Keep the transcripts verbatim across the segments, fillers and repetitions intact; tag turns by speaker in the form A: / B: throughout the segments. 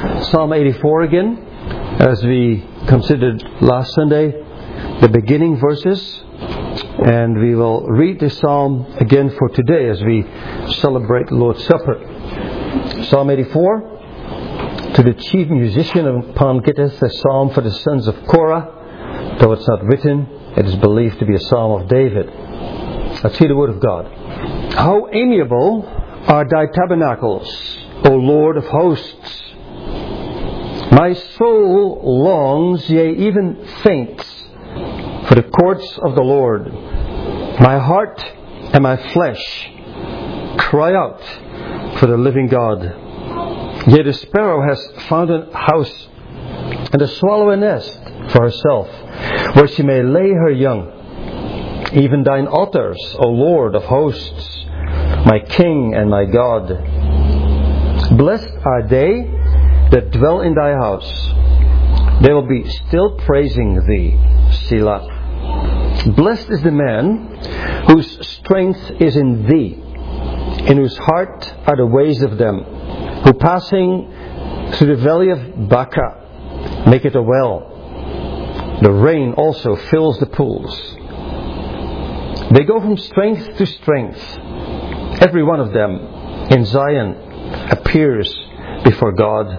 A: Psalm eighty-four again, as we considered last Sunday, the beginning verses. And we will read the psalm again for today as we celebrate the Lord's Supper. Psalm eighty-four. To the chief musician upon Gittith, a psalm for the sons of Korah. Though it's not written, it is believed to be a psalm of David. Let's hear the word of God. How amiable are thy tabernacles, O Lord of hosts! My soul longs, yea, even faints, for the courts of the Lord. My heart and my flesh cry out for the living God. Yea, the sparrow has found a house, and the swallow a nest for herself, where she may lay her young. Even thine altars, O Lord of hosts, my King and my God. Blessed are they that dwell in thy house. They will be still praising thee, Selah. Blessed is the man whose strength is in thee, in whose heart are the ways of them, who passing through the valley of Baca make it a well. The rain also fills the pools. They go from strength to strength. Every one of them in Zion appears before God.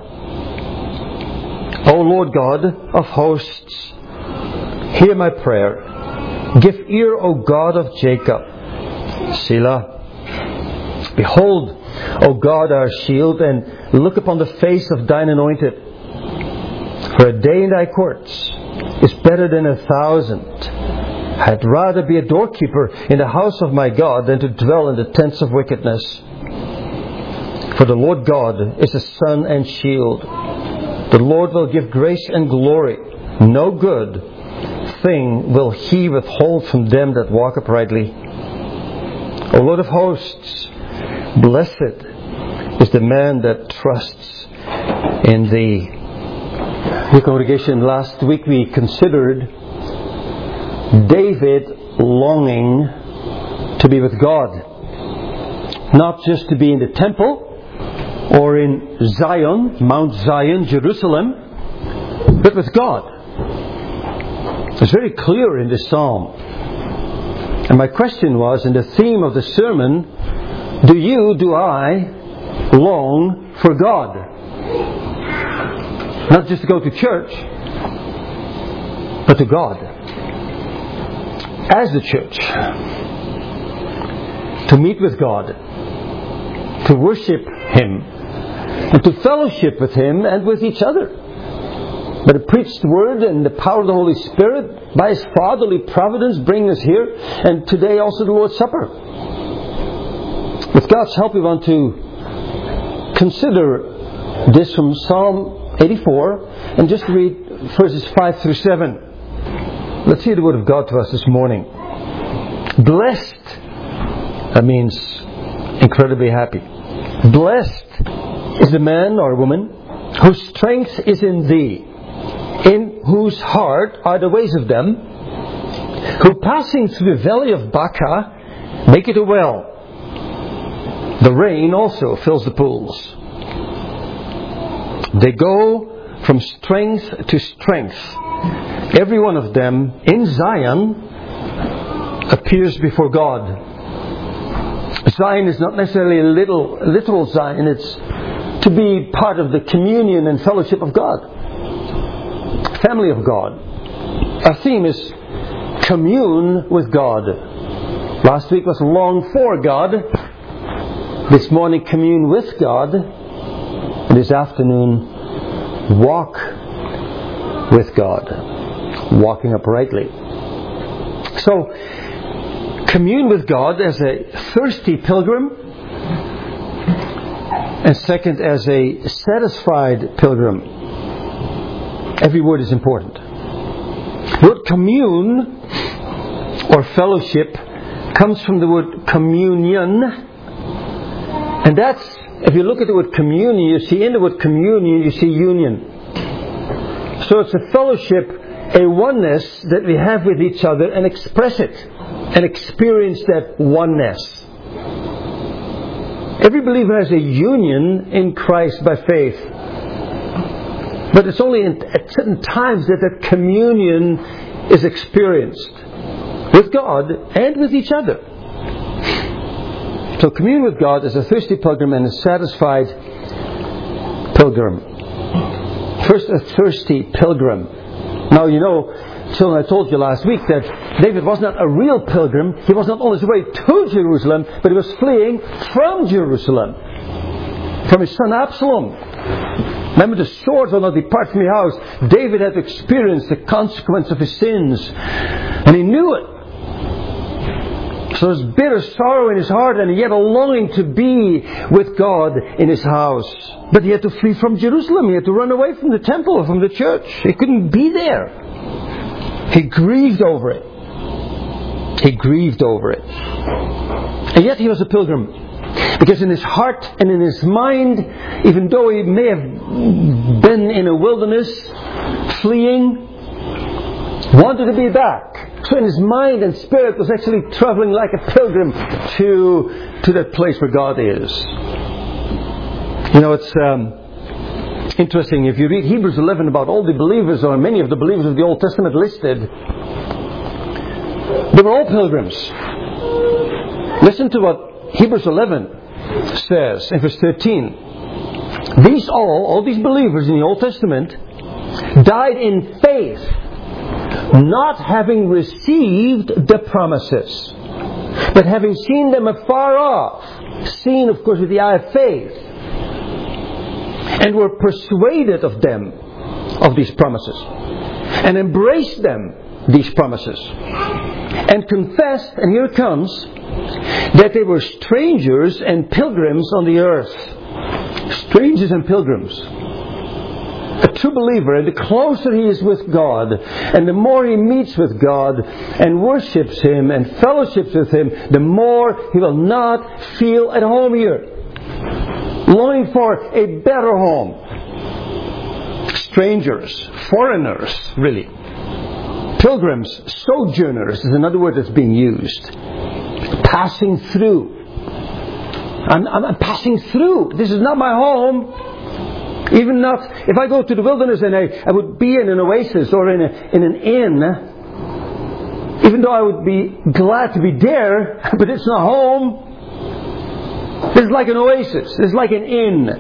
A: O Lord God of hosts, hear my prayer. Give ear, O God of Jacob. Selah. Behold, O God, our shield, and look upon the face of thine anointed. For a day in thy courts is better than a thousand. I'd rather be a doorkeeper in the house of my God than to dwell in the tents of wickedness. For the Lord God is a sun and shield. The Lord will give grace and glory. No good thing will He withhold from them that walk uprightly. O Lord of hosts, blessed is the man that trusts in Thee. The congregation, last week we considered David longing to be with God. Not just to be in the temple or in Zion, Mount Zion, Jerusalem, but with God. It's very clear in this psalm. And my question was, in the theme of the sermon, do you, do I, long for God? Not just to go to church, but to God. As the church. To meet with God. To worship Him. And to fellowship with Him and with each other. By the preached word and the power of the Holy Spirit, by His fatherly providence, bring us here, and today also the Lord's Supper. With God's help, we want to consider this from Psalm eighty-four, and just read verses five through seven. Let's hear the word of God to us this morning. Blessed, that means incredibly happy. Blessed is the man or woman whose strength is in Thee, in whose heart are the ways of them, who passing through the valley of Baca make it a well. The rain also fills the pools. They go from strength to strength. Every one of them in Zion appears before God. Zion is not necessarily a little, literal Zion. It's to be part of the communion and fellowship of God. Family of God. Our theme is commune with God. Last week was long for God. This morning, commune with God. And this afternoon, walk with God. Walking uprightly. So, commune with God as a thirsty pilgrim. And second, as a satisfied pilgrim. Every word is important. The word commune or fellowship comes from the word communion. And that's, if you look at the word communion, you see in the word communion, you see union. So it's a fellowship, a oneness that we have with each other and express it and experience that oneness. Every believer has a union in Christ by faith. But it's only in, at certain times that that communion is experienced with God and with each other. So commune with God is a thirsty pilgrim and a satisfied pilgrim. First, a thirsty pilgrim. Now, you know, children, I told you last week that David was not a real pilgrim. He was not on his way to Jerusalem, but he was fleeing from Jerusalem, from his son Absalom. Remember, the sword will not depart from your house. David had experienced the consequence of his sins, and he knew it. So there's bitter sorrow in his heart, and yet a longing to be with God in his house. But he had to flee from Jerusalem. He had to run away from the temple, from the church. He couldn't be there. He grieved over it. He grieved over it. And yet he was a pilgrim. Because in his heart and in his mind, even though he may have been in a wilderness, fleeing, wanted to be back. So in his mind and spirit was actually traveling like a pilgrim to, to that place where God is. You know, it's um, interesting. If you read Hebrews eleven about all the believers, or many of the believers of the Old Testament listed, they were all pilgrims. Listen to what Hebrews eleven says in verse thirteen. These all, all these believers in the Old Testament, died in faith, not having received the promises, but having seen them afar off, seen of course with the eye of faith, and were persuaded of them, of these promises, and embraced them, these promises, and confessed, and here it comes, that they were strangers and pilgrims on the earth. Strangers and pilgrims. A true believer, and the closer he is with God, and the more he meets with God, and worships Him, and fellowships with Him, the more he will not feel at home here. Longing for a better home. Strangers, foreigners, really. Pilgrims, sojourners is another word that's being used. Passing through. I'm, I'm, I'm passing through. This is not my home. Even not, if I go to the wilderness and I, I would be in an oasis or in, a, in an inn, even though I would be glad to be there, but it's not home. This is like an oasis. This is like an inn.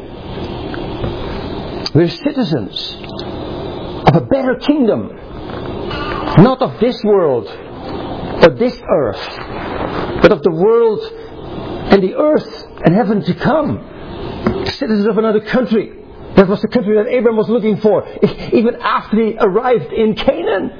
A: We're citizens of a better kingdom. Not of this world or this earth, but of the world and the earth and heaven to come. Citizens of another country. That was the country that Abraham was looking for. Even after he arrived in Canaan.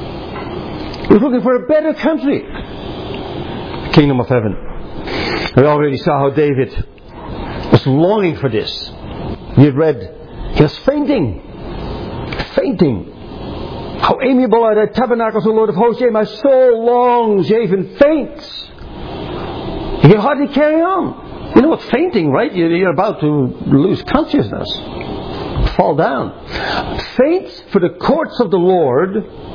A: He was looking for a better country. The kingdom of heaven. We already saw how David was longing for this. We had read, he was fainting. Fainting. How amiable are thy tabernacles, O Lord of hosts, yea, my soul longs, yea, even faints. You can hardly carry on. You know what fainting, right? You're about to lose consciousness. Fall down. Faints for the courts of the Lord.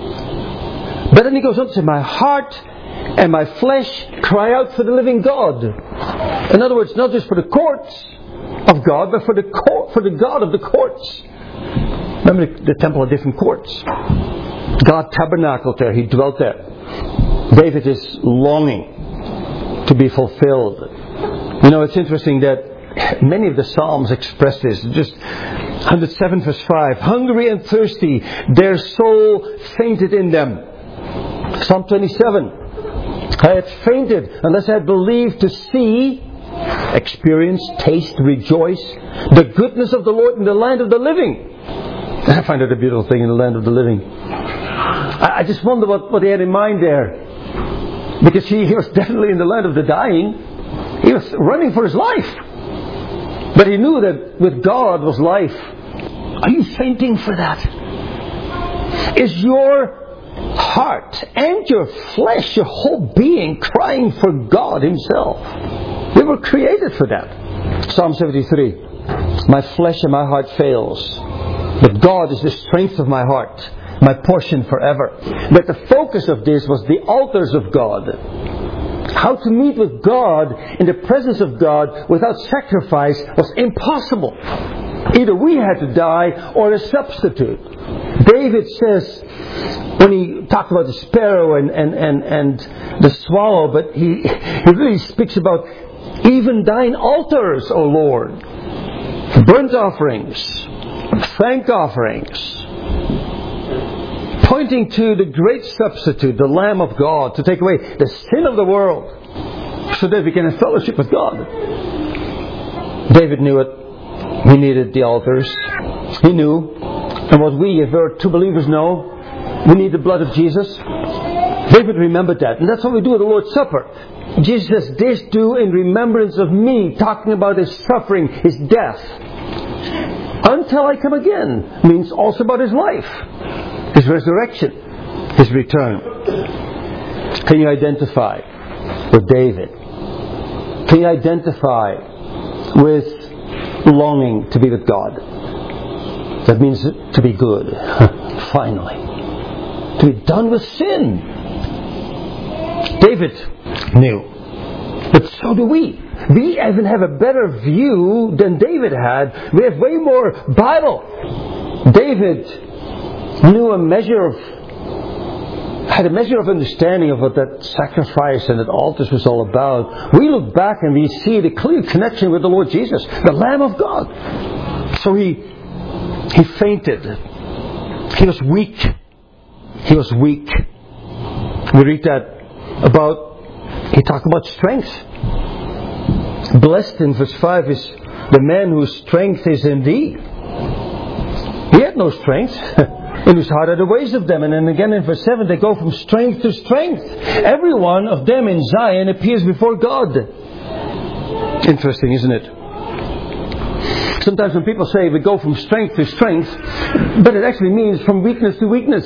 A: But then he goes on to say, my heart and my flesh cry out for the living God. In other words, not just for the courts of God, but for the court, for the God of the courts. Remember, the, the temple had different courts. God tabernacled there. He dwelt there. David is longing to be fulfilled. You know, it's interesting that many of the Psalms express this. Just one hundred seven verse five. Hungry and thirsty, their soul fainted in them. Psalm twenty-seven. I had fainted unless I had believed to see, experience, taste, rejoice, the goodness of the Lord in the land of the living. I find it a beautiful thing, in the land of the living. I, I just wonder what, what he had in mind there. Because he, he was definitely in the land of the dying. He was running for his life. But he knew that with God was life. Are you fainting for that? Is your heart and your flesh, your whole being, crying for God Himself? We were created for that. Psalm seventy-three. My flesh and my heart fails, but God is the strength of my heart, my portion forever. But the focus of this was the altars of God. How to meet with God in the presence of God without sacrifice was impossible. Either we had to die or a substitute. David says, when he talked about the sparrow and, and, and, and the swallow, but he, he really speaks about even thine altars, O Lord. Burnt offerings, thank offerings. Pointing to the great substitute, the Lamb of God, to take away the sin of the world, so that we can have fellowship with God. David knew it. He needed the altars. He knew. And what we, if we're true believers, know, we need the blood of Jesus. David remembered that. And that's what we do at the Lord's Supper. Jesus says, this do in remembrance of me, talking about His suffering, His death. Until I come again, means also about His life, His resurrection, His return. Can you identify with David? Can you identify with longing to be with God? That means to be good, finally. To be done with sin. David knew. But so do we. We even have a better view than David had. We have way more Bible. David knew a measure of, had a measure of understanding of what that sacrifice and that altars was all about. We look back and we see the clear connection with the Lord Jesus, the Lamb of God. So he he fainted. He was weak. He was weak. We read that about, he talked about strength. Blessed in verse five is the man whose strength is in thee. He had no strength. In whose heart are the ways of them. And then again in verse seven, they go from strength to strength. Every one of them in Zion appears before God. Interesting, isn't it? Sometimes when people say we go from strength to strength, but it actually means from weakness to weakness.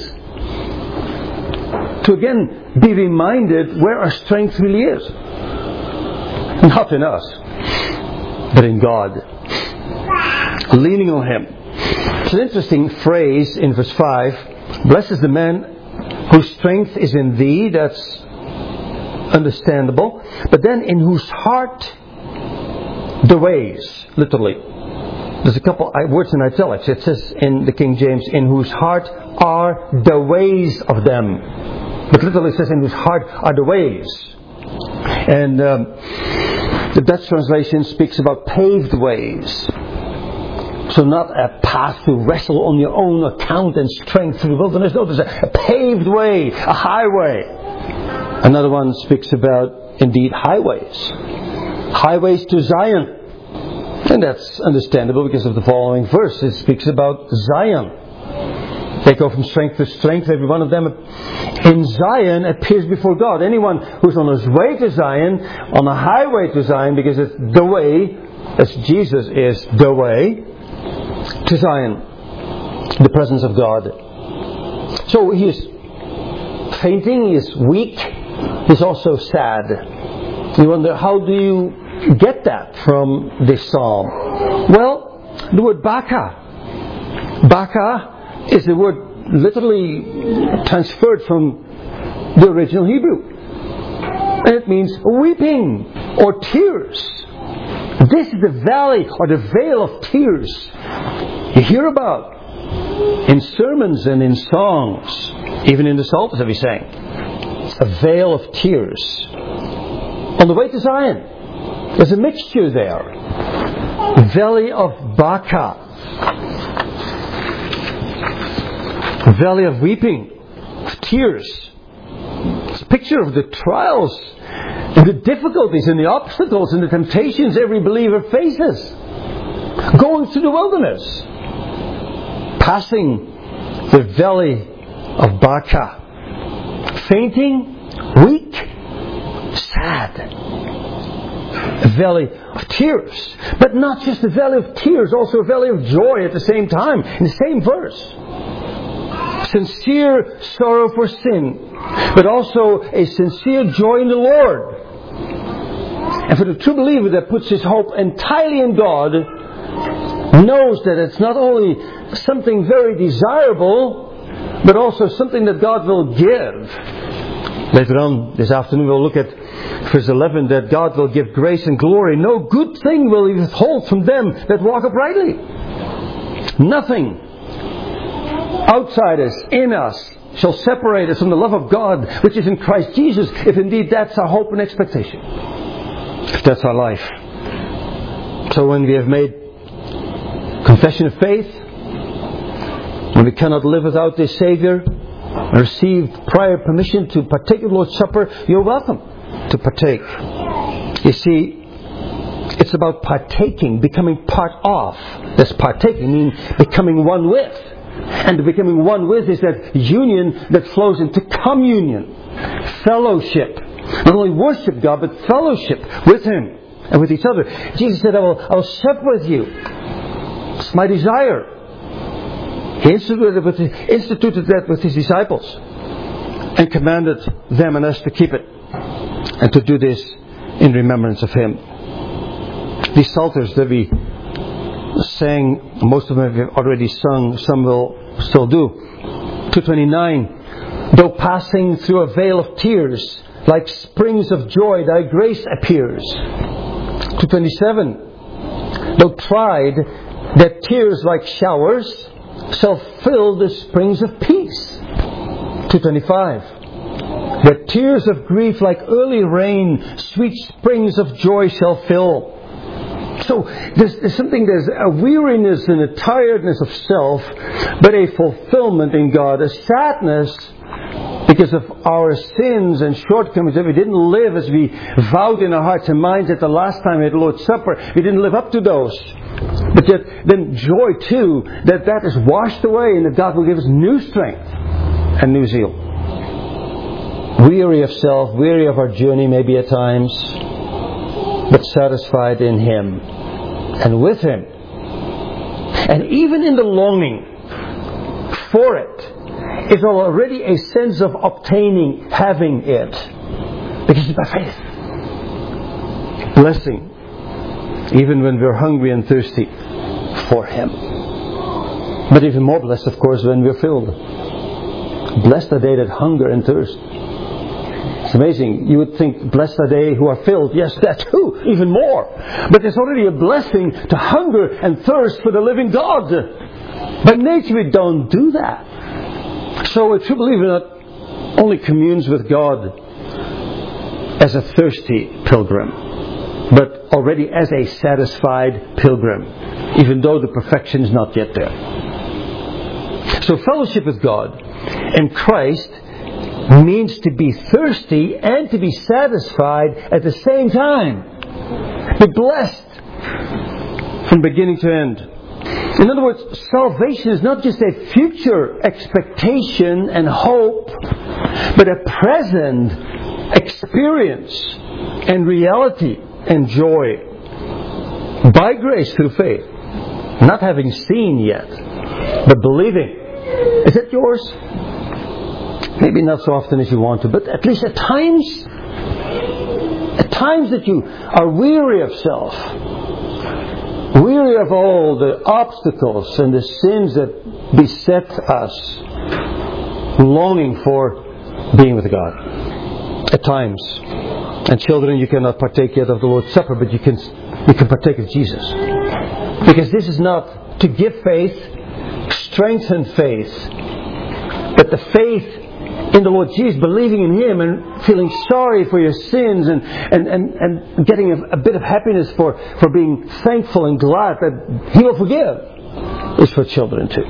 A: To again be reminded where our strength really is. Not in us, but in God. Leaning on Him. It's an interesting phrase in verse five. Blessed is the man whose strength is in thee. That's understandable. But then in whose heart the ways, literally. There's a couple words in italics. It says in the King James, in whose heart are the ways of them. But literally it says in whose heart are the ways. And um, the Dutch translation speaks about paved ways. So not a path to wrestle on your own account and strength through the wilderness. No, there's a, a paved way, a highway. Another one speaks about, indeed, highways. Highways to Zion. And that's understandable because of the following verse. It speaks about Zion. They go from strength to strength. Every one of them in Zion appears before God. Anyone who's on his way to Zion, on a highway to Zion, because it's the way, as Jesus is the way, to Zion, the presence of God. So he is fainting, he is weak, he's also sad. You wonder, how do you get that from this psalm? Well, the word baka. Baka is the word literally transferred from the original Hebrew. And it means weeping or tears. This is the valley or the vale of tears you hear about in sermons and in songs, even in the Psalms that we sang. A vale of tears. On the way to Zion, there's a mixture there. Valley of Baka. Valley of weeping, of tears. It's a picture of the trials and the difficulties and the obstacles and the temptations every believer faces. Going through the wilderness. Passing the valley of Baka. Fainting, weak, sad. A valley of tears. But not just a valley of tears, also a valley of joy at the same time. In the same verse. Sincere sorrow for sin, but also a sincere joy in the Lord. And for the true believer that puts his hope entirely in God, knows that it's not only something very desirable, but also something that God will give. Later on this afternoon we'll look at verse eleven, that God will give grace and glory. No good thing will He withhold from them that walk uprightly. Nothing outside us, in us, shall separate us from the love of God which is in Christ Jesus, if indeed that's our hope and expectation. If that's our life. So when we have made confession of faith, when we cannot live without this Saviour, and received prior permission to partake of the Lord's Supper, you're welcome to partake. You see, it's about partaking, becoming part of. This partaking means becoming one with. And becoming one with is that union that flows into communion, fellowship. Not only worship God, but fellowship with Him and with each other. Jesus said, I will, I will sup with you. It's my desire. He instituted, with, instituted that with His disciples and commanded them and us to keep it and to do this in remembrance of Him. These psalters that we sang, most of them have already sung, some will still do. two twenty-nine, though passing through a vale of tears, like springs of joy thy grace appears. two twenty-seven, though tried that tears like showers shall fill the springs of peace. two twenty-five, that tears of grief like early rain sweet springs of joy shall fill. So there's, there's something, there's a weariness and a tiredness of self, but a fulfillment in God, a sadness because of our sins and shortcomings, that we didn't live as we vowed in our hearts and minds at the last time we had the Lord's Supper. We didn't live up to those. But yet then joy too, that that is washed away and that God will give us new strength and new zeal. Weary of self, weary of our journey maybe at times, but satisfied in Him and with Him. And even in the longing for it is already a sense of obtaining, having it. Because it's by faith. Blessing. Even when we're hungry and thirsty for Him. But even more blessed, of course, when we're filled. Blessed are they that hunger and thirst. It's amazing. You would think, blessed are they who are filled. Yes, that too, even more. But it's already a blessing to hunger and thirst for the living God. By nature we don't do that. So a true believer not only communes with God as a thirsty pilgrim, but already as a satisfied pilgrim, even though the perfection is not yet there. So fellowship with God in Christ means to be thirsty and to be satisfied at the same time. Be blessed from beginning to end. In other words, salvation is not just a future expectation and hope, but a present experience and reality and joy. By grace through faith. Not having seen yet, but believing. Is that yours? Maybe not so often as you want to, but at least at times, at times that you are weary of self, weary of all the obstacles and the sins that beset us, longing for being with God. At times. And children, you cannot partake yet of the Lord's Supper, but you can, you can partake of Jesus. Because this is not to give faith, strengthen faith, but the faith in the Lord Jesus, believing in Him and feeling sorry for your sins and, and, and, and getting a, a bit of happiness for, for being thankful and glad that He will forgive, is for children too.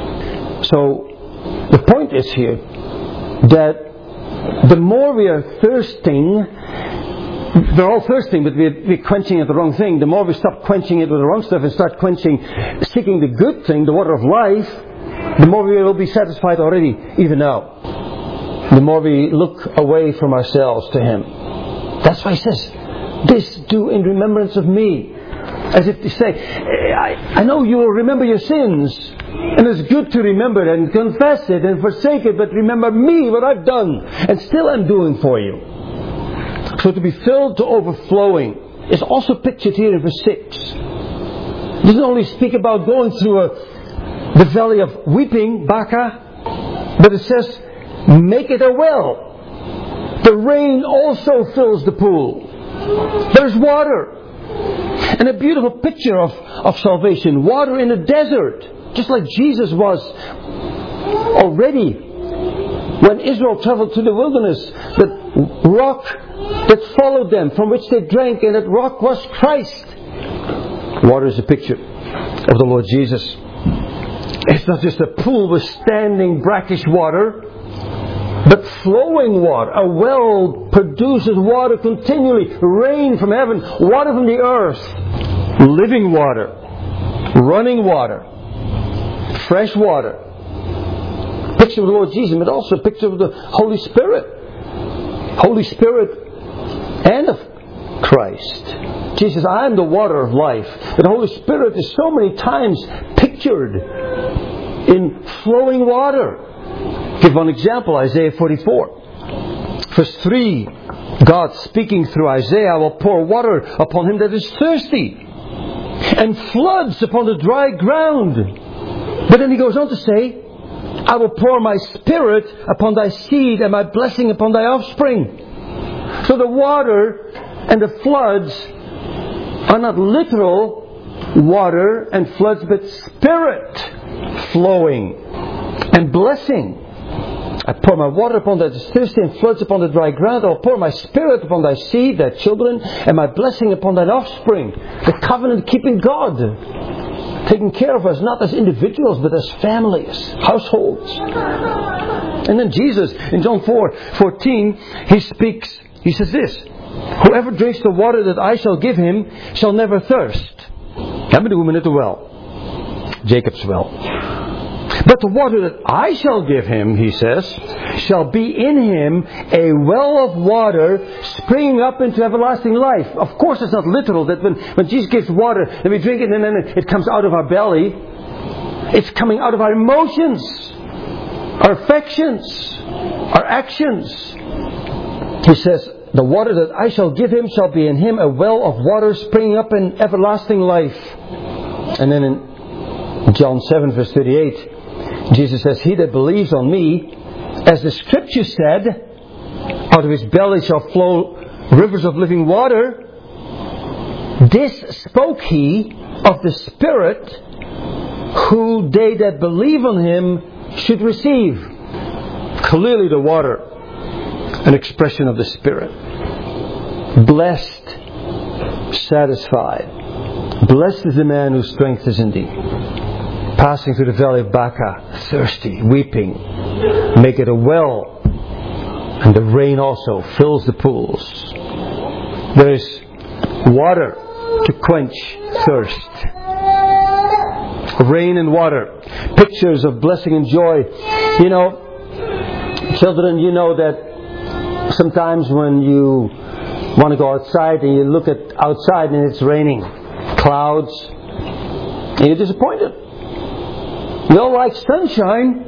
A: So the point is here that the more we are thirsting, they're all thirsting, but we're, we're quenching at the wrong thing. The more we stop quenching it with the wrong stuff and start quenching, seeking the good thing, the water of life, the more we will be satisfied already, even now. The more we look away from ourselves to Him. That's why He says, this do in remembrance of me. As if to say, I, I know you will remember your sins. And it's good to remember it and confess it and forsake it. But remember me, what I've done. And still I'm doing for you. So to be filled to overflowing is also pictured here in verse six. It doesn't only speak about going through a, the valley of weeping, Baca. But it says, make it a well. The rain also fills the pool. There's water. And a beautiful picture of, of salvation. Water in a desert. just like Jesus was already when Israel traveled through the wilderness, that rock that followed them, from which they drank, and that rock was Christ. Water is a picture of the Lord Jesus. It's not just a pool with standing brackish water, but flowing water. A well produces water continually. Rain from heaven, water from the earth, living water, running water, fresh water. Picture of the Lord Jesus, but also a picture of the Holy Spirit. Holy Spirit and of Christ. Jesus says, I am the water of life. And the Holy Spirit is so many times pictured in flowing water. Give one example, Isaiah forty-four. Verse three, God speaking through Isaiah, I will pour water upon him that is thirsty, and floods upon the dry ground. But then he goes on to say, I will pour my Spirit upon thy seed and my blessing upon thy offspring. So the water and the floods are not literal water and floods, but Spirit flowing and blessing. I pour my water upon that is thirsty and floods upon the dry ground. I will pour my Spirit upon thy seed, thy children, and my blessing upon thine offspring. The covenant-keeping God, taking care of us not as individuals but as families, households. And then Jesus in John four fourteen, he speaks, he says this, whoever drinks the water that I shall give him shall never thirst. Hebben de woman at the well, Jacob's well. But the water that I shall give him, he says, shall be in him a well of water springing up into everlasting life. Of course, it's not literal that when, when Jesus gives water and we drink it and then it comes out of our belly. It's coming out of our emotions, our affections, our actions. He says, the water that I shall give him shall be in him a well of water springing up in everlasting life. And then in John seven verse thirty-eight, Jesus says, he that believes on me, as the Scripture said, out of his belly shall flow rivers of living water. This spoke he of the Spirit, who they that believe on him should receive. Clearly the water, an expression of the Spirit. Blessed, satisfied. Blessed is the man whose strength is in thee. Passing through the valley of Baca, thirsty, weeping, make it a well, and the rain also fills the pools. There is water to quench thirst. Rain and water, pictures of blessing and joy. You know, children, you know that sometimes when you want to go outside and you look at outside and it's raining, clouds, and you're disappointed. We all like sunshine,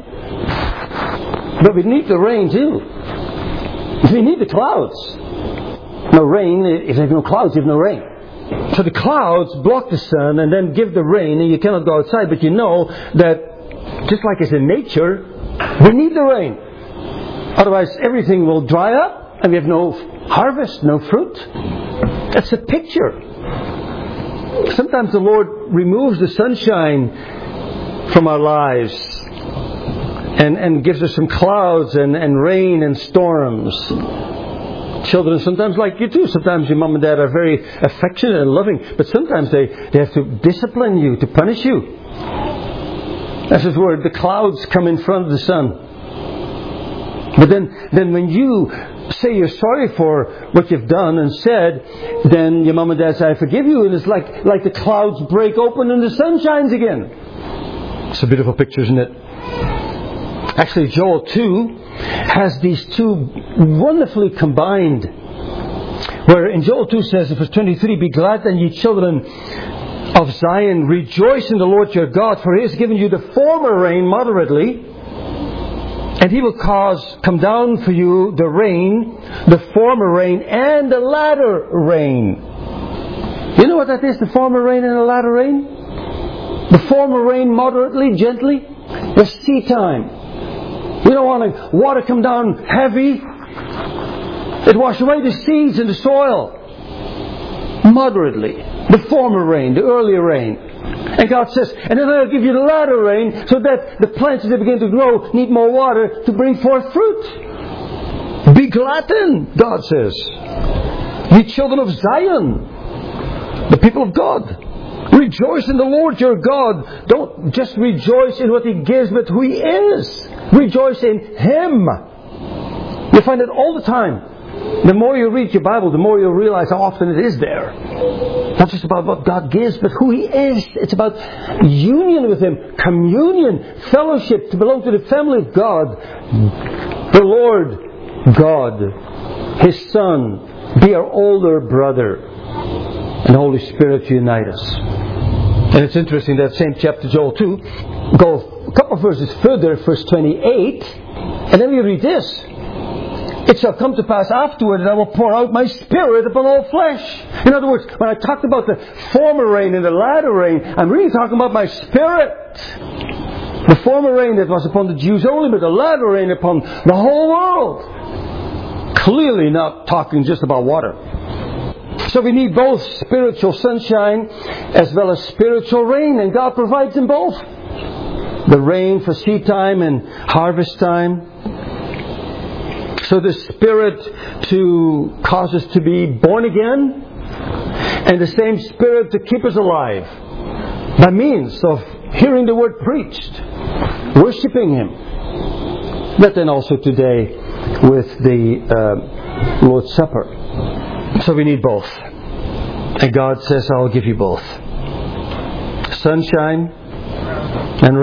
A: but we need the rain too. We need the clouds. No rain, if there's no clouds, you have no rain. So the clouds block the sun and then give the rain, and you cannot go outside, but you know that just like it's in nature, we need the rain. Otherwise everything will dry up and we have no harvest, no fruit. That's a picture. Sometimes the Lord removes the sunshine from our lives and, and gives us some clouds and, and rain and storms. Children sometimes like you too. Sometimes your mom and dad are very affectionate and loving, but sometimes they, they have to discipline you, to punish you. That's just where the clouds come in front of the sun. But then, then when you say you're sorry for what you've done and said, then your mom and dad say, I forgive you, and it's like, like the clouds break open and the sun shines again. It's a beautiful picture, isn't it? Actually, Joel two has these two wonderfully combined. Where in Joel two says, in verse twenty-three, be glad then ye children of Zion, rejoice in the Lord your God, for he has given you the former rain moderately, and he will cause come down for you the rain, the former rain, and the latter rain. You know what that is, the former rain and the latter rain? The former rain moderately, gently. The seed time. You don't want the water come down heavy. It washes away the seeds in the soil. Moderately. The former rain, the earlier rain. And God says, and then I'll give you the latter rain so that the plants as they begin to grow need more water to bring forth fruit. Be glad then, God says. Ye children of Zion, the people of God. Rejoice in the Lord your God. Don't just rejoice in what He gives, but who He is. Rejoice in Him. You find it all the time. The more you read your Bible, the more you realize how often it is there. Not just about what God gives, but who He is. It's about union with Him, communion, fellowship, to belong to the family of God. The Lord God, His Son, be our older brother, and the Holy Spirit unite us. And it's interesting that same chapter, Joel two, go a couple of verses further, verse twenty-eight, and then we read this. It shall come to pass afterward that I will pour out my Spirit upon all flesh. In other words, when I talked about the former rain and the latter rain, I'm really talking about my Spirit. The former rain that was upon the Jews only, but the latter rain upon the whole world. Clearly not talking just about water. So we need both spiritual sunshine as well as spiritual rain, and God provides them both. The rain for seed time and harvest time. So the Spirit to cause us to be born again, and the same Spirit to keep us alive by means of hearing the Word preached, worshipping Him. But then also today with the uh, Lord's Supper. So we need both. And God says, I'll give you both. Sunshine and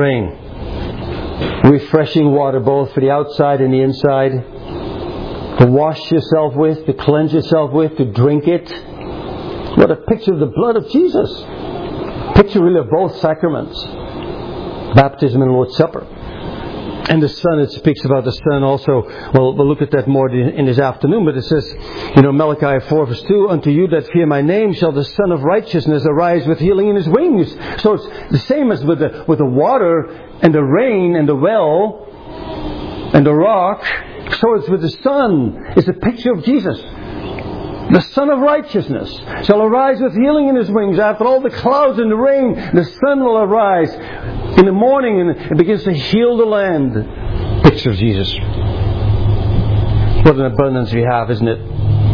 A: rain. Refreshing water both for the outside and the inside. To wash yourself with, to cleanse yourself with, to drink it. What a picture of the blood of Jesus. Picture really of both sacraments. Baptism and Lord's Supper. And the Son, it speaks about the Son also. Well, we'll look at that more in this afternoon. But it says, you know, Malachi four verse two, unto you that fear my name shall the Son of righteousness arise with healing in His wings. So it's the same as with the, with the water and the rain and the well and the rock. So it's with the Son. It's a picture of Jesus. The Son of righteousness shall arise with healing in His wings. After all the clouds and the rain, the Son will arise in the morning and it begins to heal the land. Picture of Jesus. What an abundance we have, isn't it?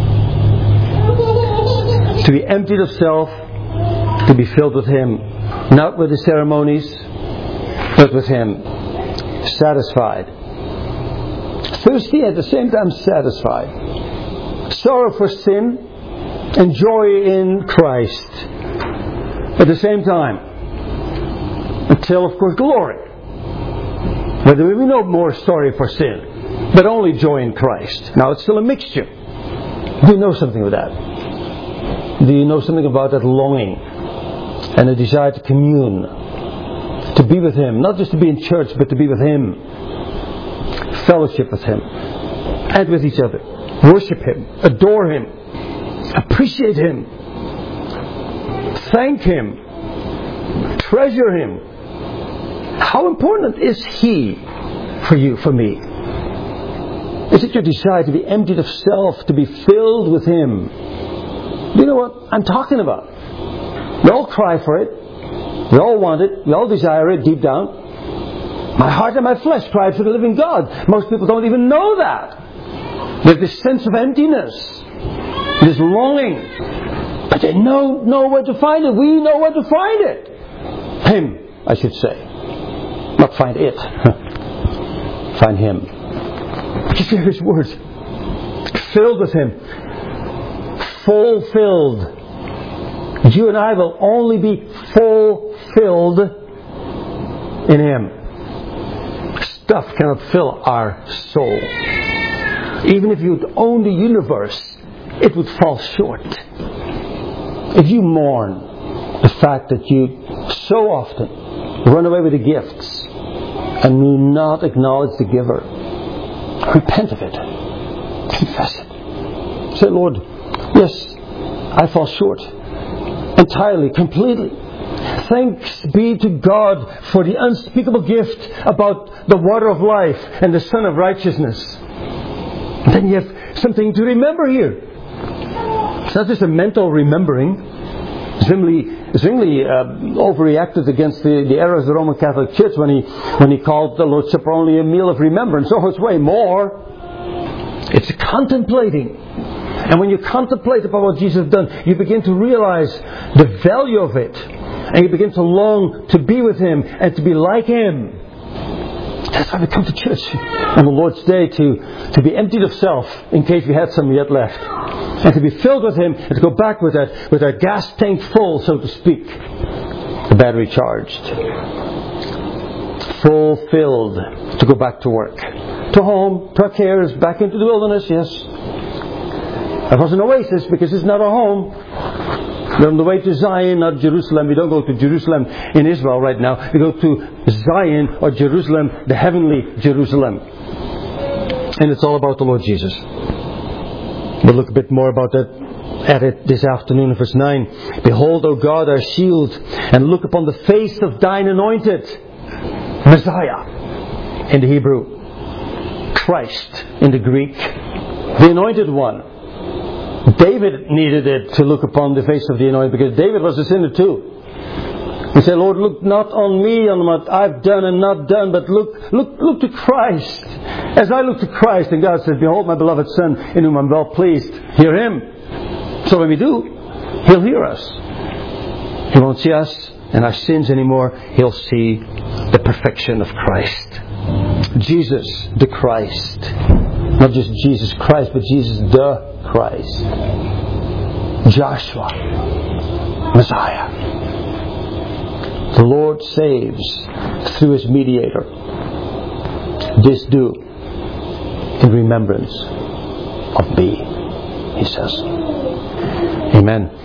A: To be emptied of self, to be filled with Him. Not with the ceremonies, but with Him. Satisfied. Thirsty, at the same time satisfied. Sorrow for sin and joy in Christ at the same time. Until, of course, glory. But there will be no more sorry for sin, but only joy in Christ. Now, it's still a mixture. Do you know something of that? Do you know something about that longing and a desire to commune, to be with Him, not just to be in church, but to be with Him? Fellowship with Him and with each other. Worship Him, adore Him, appreciate Him, thank Him, treasure Him. How important is He for you, for me? Is it your desire to be emptied of self, to be filled with Him? Do you know what I'm talking about? We all cry for it. We all want it. We all desire it deep down. My heart and my flesh cry for the living God. Most people don't even know that. There's this sense of emptiness. This longing. But they know, know where to find it. We know where to find it. Him, I should say. Not find it. Find Him. Just hear His words. Filled with Him. Fulfilled. You and I will only be fulfilled in Him. Stuff cannot fill our soul. Even if you'd own the universe, it would fall short. If you mourn the fact that you so often run away with the gifts and do not acknowledge the giver, repent of it. Confess it. Say, Lord, yes, I fall short. Entirely, completely. Thanks be to God for the unspeakable gift about the water of life and the Son of righteousness. And then you have something to remember here. It's not just a mental remembering, simply Zwingli uh, overreacted against the, the errors of the Roman Catholic Church when he when he called the Lord's Supper only a meal of remembrance. Oh, it's way more. It's contemplating. And when you contemplate about what Jesus has done, you begin to realize the value of it. And you begin to long to be with Him and to be like Him. That's why we come to church on the Lord's Day, to, to be emptied of self, in case we had some yet left. And to be filled with Him, and to go back with that, with our gas tank full, so to speak. The battery charged. Fulfilled to go back to work. To home, to our cares, back into the wilderness, yes. That was an oasis because it's not a home. We're on the way to Zion, not Jerusalem. We don't go to Jerusalem in Israel right now. We go to Zion or Jerusalem, the heavenly Jerusalem. And it's all about the Lord Jesus. We'll look a bit more about that at it this afternoon in verse nine. Behold, O God, our shield, and look upon the face of thine anointed. Messiah in the Hebrew. Christ in the Greek. The anointed one. David needed it to look upon the face of the anointed, because David was a sinner too. He said, Lord, look not on me, on what I've done and not done, but look look, look to Christ. As I look to Christ, and God said, behold my beloved Son, in whom I'm well pleased. Hear Him. So when we do, He'll hear us. He won't see us and our sins anymore. He'll see the perfection of Christ. Jesus the Christ. Not just Jesus Christ, but Jesus the Christ. Joshua. Messiah. The Lord saves through His mediator. This do in remembrance of me, He says. Amen.